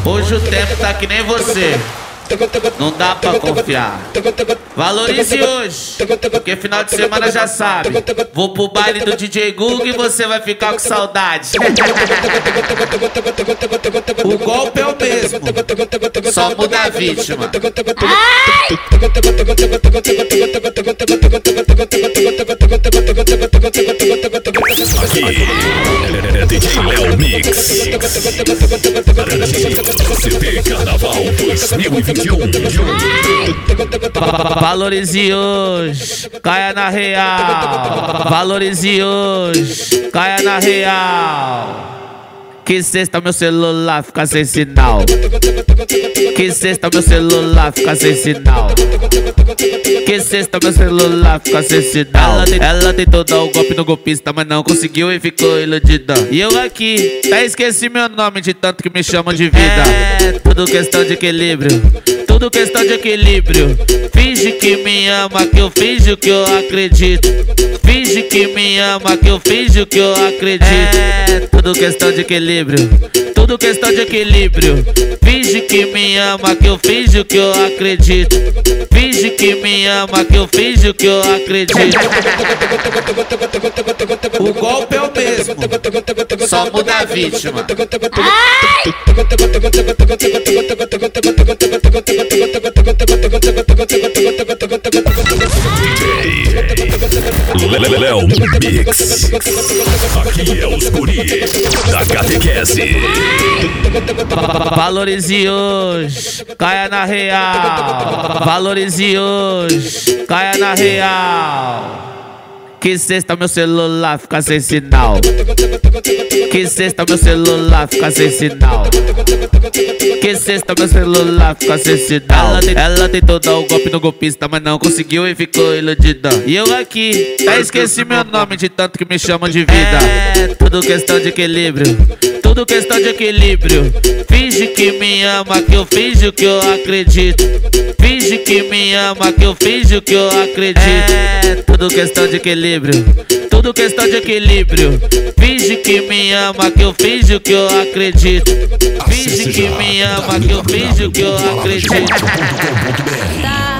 Hoje o tempo tá que nem você, não dá pra confiar. Valorize hoje, porque final de semana já sabe. Vou pro baile do DJ Google e você vai ficar com saudade. O golpe é o mesmo, só muda a vítima. Aqui é DJ Léo Mix. CP Carnaval 2021. Valorize hoje, caia na real. Valorize hoje, caia na real. Que sexta meu celular fica sem sinal. Que sexta meu celular fica sem sinal. Que sexta meu celular fica sem sinal. Ela tentou dar o golpe no golpista, mas não conseguiu e ficou iludida. E eu aqui, até esqueci meu nome de tanto que me chamam de vida. É tudo questão de equilíbrio, tudo questão de equilíbrio. Finge que me ama, que eu finjo que eu acredito. Finge que me ama, que eu finjo que eu acredito. É tudo questão de equilíbrio, tudo questão de equilíbrio. Finge que me ama, que eu finjo que eu acredito. Finge que me ama, que eu finjo que eu acredito. O golpe é o mesmo, só muda a vítima. Léo Mix. Aqui é os guri da catequese. Valorize hoje, caia na real. Valorize hoje, caia na real. Que sexta meu celular fica sem sinal. Que sexta meu celular fica sem sinal. Que sexta meu celular fica sem sinal. Ela tentou dar o golpe no golpista, mas não conseguiu e ficou iludida. E eu aqui, até esqueci meu nome de tanto que me chamam de vida. É tudo questão de equilíbrio, tudo questão de equilíbrio. Finge que me ama, que eu finjo que eu acredito. Finge que me ama, que eu finjo que eu acredito. É tudo questão de equilíbrio, tudo questão de equilíbrio. Finge que me ama, que eu finjo que eu acredito. Finge que me ama, que eu finjo que eu acredito.